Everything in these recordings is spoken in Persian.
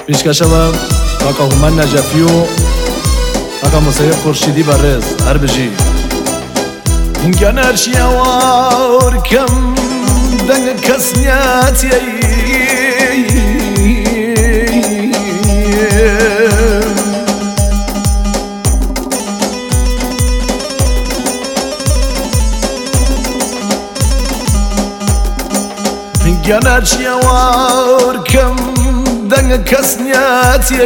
پیشکشم کاکا هومن نجفی و کاکا مسیب خورشیدی برز هر بجی اینگه نرشی وار کم دنگ کس نیتی اینگه نرشی وار کم دنگ کس نیتی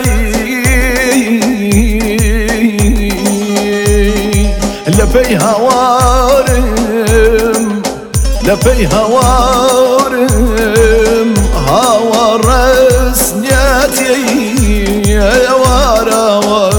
لپی هوارم لپی هوارم هوارس نیتی وارا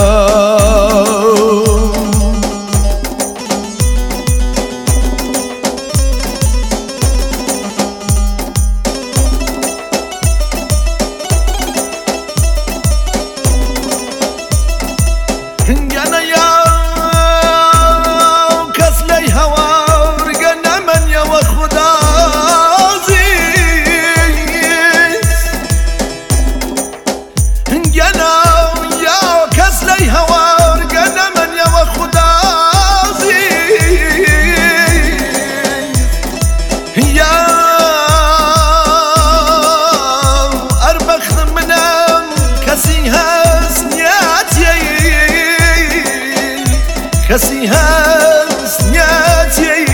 کسی هست نیتی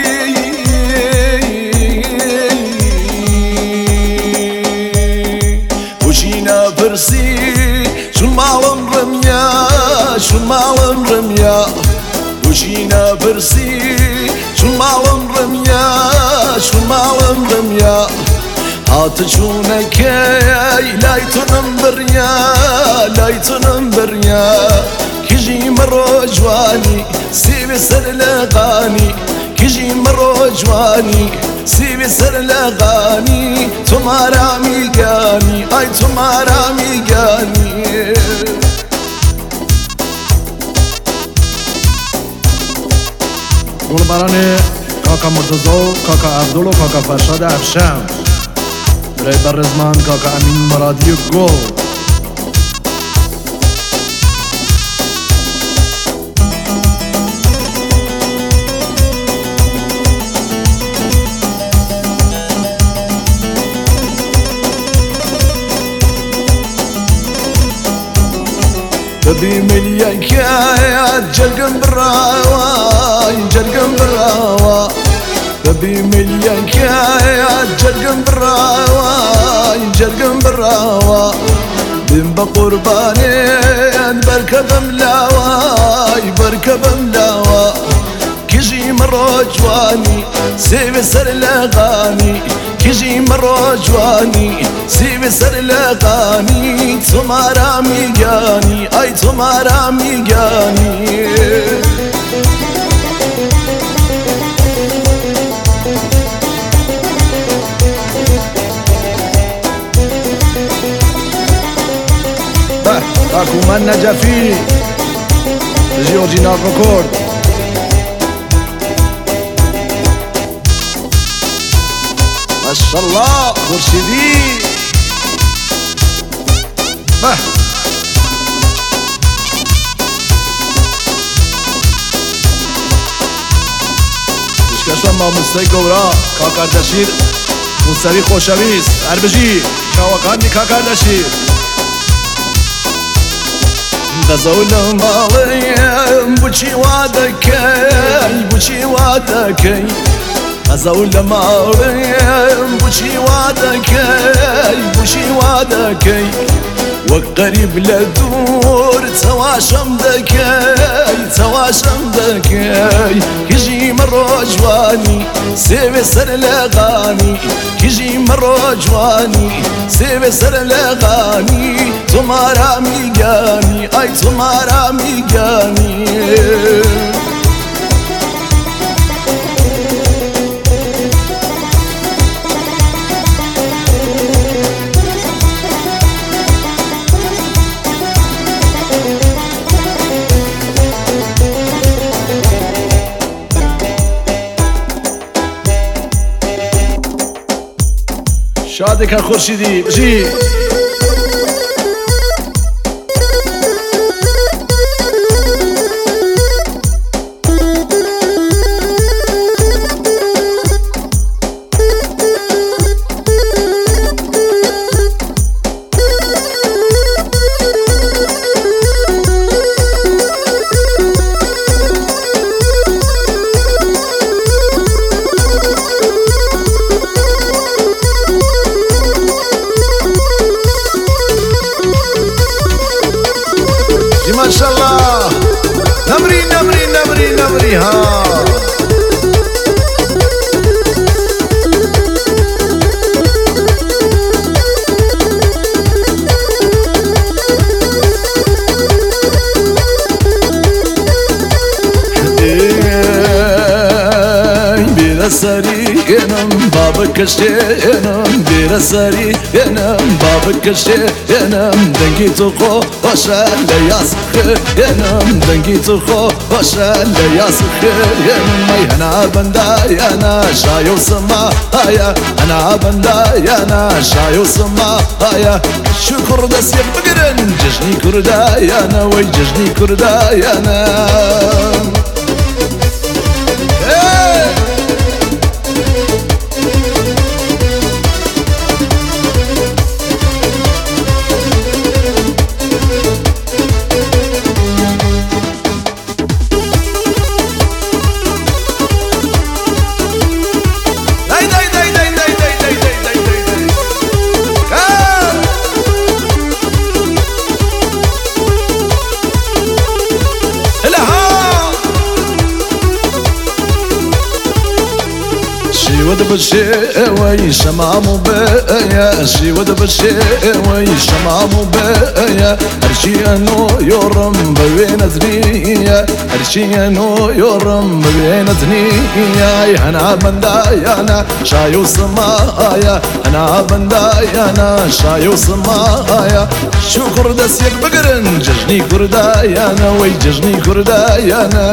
بوشی نپرسی چون مالم رمیا چون مالم رمیا بوشی نپرسی چون مالم رمیا چون مالم رمیا هات چونکی لایتونم بریا لایتونم بریا کجی مرو جوانی سیب سر لغانی کجی مرو جوانی سیب سر لغانی تمہارا میگانی ای تمہارا میگانی گلبران کاکا مرتضی کاکا عبدالله کاکا فرشاد افشم برای برزمان کاکا امین مرادی گل ببي مليان كايات جرقم براوا جرقم براوا ببي مليان كايات جرقم براوا جرقم براوا بين بقربانين بركب ملاوا بركب ملاوا كجي مرو جواني سيب سر الاغاني كجي مرو جواني سيب سر الاغاني تمہارا میگانی ای تمہارا میگانی کاکا هومن نجفی رژی اورجینال رکورد ماشاءالله خورشیدی به پیشکشم با مستای گورا کاکردشیر مستوی خوشویست اربجی شاوکاندی کاکردشیر دزول مالیم بچی وادکی بچی وادکی دزول مالیم بچی وادکی بچی وادکی وقريب لدور تواشم دكاي تواشم دكاي كجي مرو جواني سيب سر الاغاني كجي مرو جواني سيب سر الاغاني تمہارا میگانی ای تمہارا میگانی شادك خورشيدي بجي بابك شتينم دير ساري ينم بابك شتينم دنقيتو خو وشال لياس خير ينم دنقيتو خو وشال لياس خير ينم انا بندا يانا شايو سما هيا انا بندا يانا شايو سما هيا شكر دسي بقرن ججني كردا يانا وي ججني كردا يانا ود بالشيوي شمامو بيا شي ود بالشيوي شمامو بيا هرشي انو يورم بين ثنية هرشي انو يورم بين ثنية انا بندايانا شايو سمايا انا بندايانا شايو سمايا شكر دسيك بقرن ججني كردايانا وي ججني كردايانا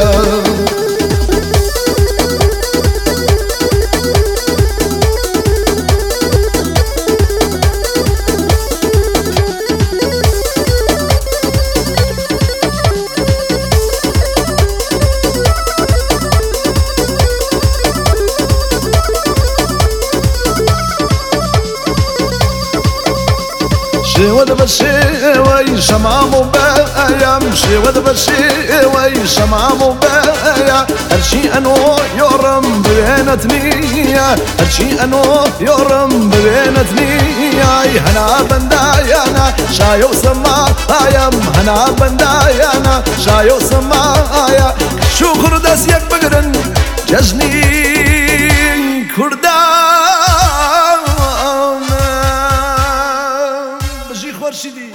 شود بالشيوي شمامو بايا شود بالشيوي شمامو بايا هرشي انو يورم بين ثنية هرشي انو يورم بين ثنية هنا بندايانا شايو سمايا هنا بندايانا شايو سمايا شكر دسيك بقرن ججني كردا خورشیدی